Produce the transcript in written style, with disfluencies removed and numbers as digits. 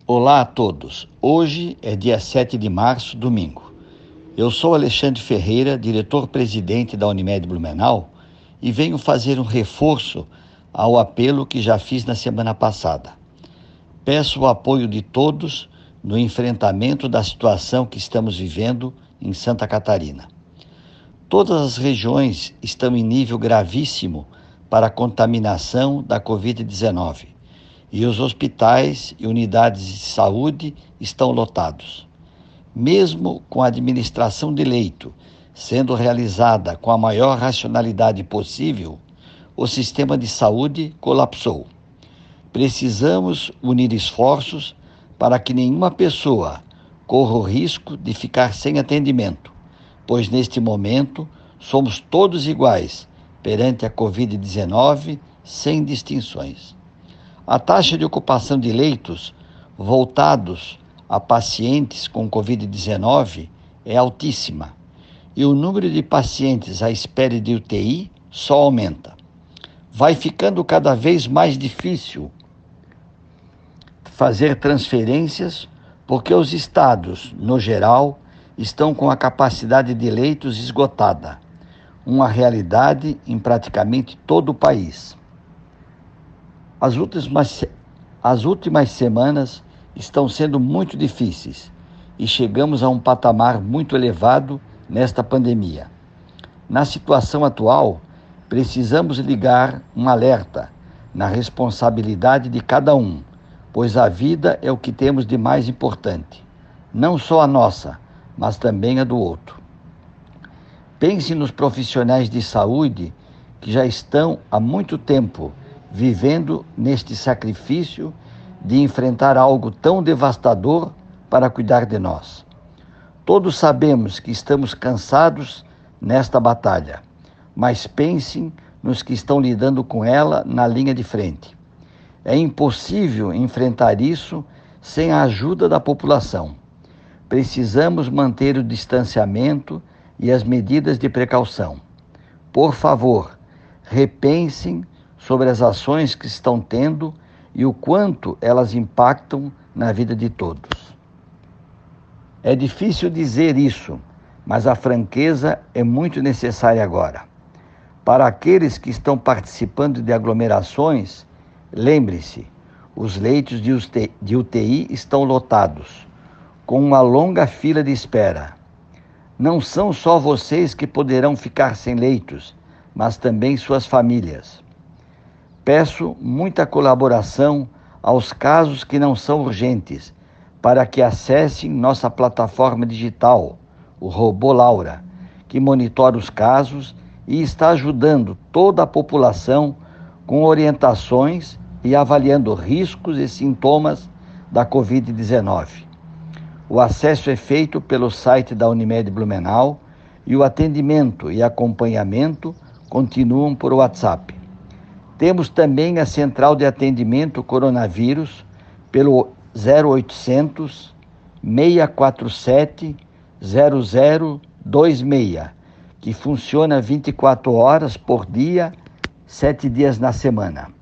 Olá a todos. Hoje é dia 7 de março, domingo. Eu sou Alexandre Ferreira, diretor-presidente da Unimed Blumenau, e venho fazer um reforço ao apelo que já fiz na semana passada. Peço o apoio de todos no enfrentamento da situação que estamos vivendo em Santa Catarina. Todas as regiões estão em nível gravíssimo para a contaminação da Covid-19 e os hospitais e unidades de saúde estão lotados. Mesmo com a administração de leito sendo realizada com a maior racionalidade possível, o sistema de saúde colapsou. Precisamos unir esforços para que nenhuma pessoa corra o risco de ficar sem atendimento, pois neste momento somos todos iguais perante a Covid-19, sem distinções. A taxa de ocupação de leitos voltados a pacientes com Covid-19 é altíssima e o número de pacientes à espera de UTI só aumenta. Vai ficando cada vez mais difícil fazer transferências porque os estados, no geral, estão com a capacidade de leitos esgotada, uma realidade em praticamente todo o país. As últimas semanas estão sendo muito difíceis e chegamos a um patamar muito elevado nesta pandemia. Na situação atual, precisamos ligar um alerta na responsabilidade de cada um, pois a vida é o que temos de mais importante, não só a nossa, mas também a do outro. Pense nos profissionais de saúde que já estão há muito tempo vivendo neste sacrifício de enfrentar algo tão devastador para cuidar de nós. Todos sabemos que estamos cansados nesta batalha, mas pensem nos que estão lidando com ela na linha de frente. É impossível enfrentar isso sem a ajuda da população. Precisamos manter o distanciamento e as medidas de precaução. Por favor, repensem sobre as ações que estão tendo e o quanto elas impactam na vida de todos. É difícil dizer isso, mas a franqueza é muito necessária agora. Para aqueles que estão participando de aglomerações, lembre-se, os leitos de UTI estão lotados, com uma longa fila de espera. Não são só vocês que poderão ficar sem leitos, mas também suas famílias. Peço muita colaboração aos casos que não são urgentes, para que acessem nossa plataforma digital, o Robô Laura, que monitora os casos e está ajudando toda a população com orientações e avaliando riscos e sintomas da Covid-19. O acesso é feito pelo site da Unimed Blumenau e o atendimento e acompanhamento continuam por WhatsApp. Temos também a central de atendimento coronavírus pelo 0800 647 0026, que funciona 24 horas por dia, 7 dias na semana.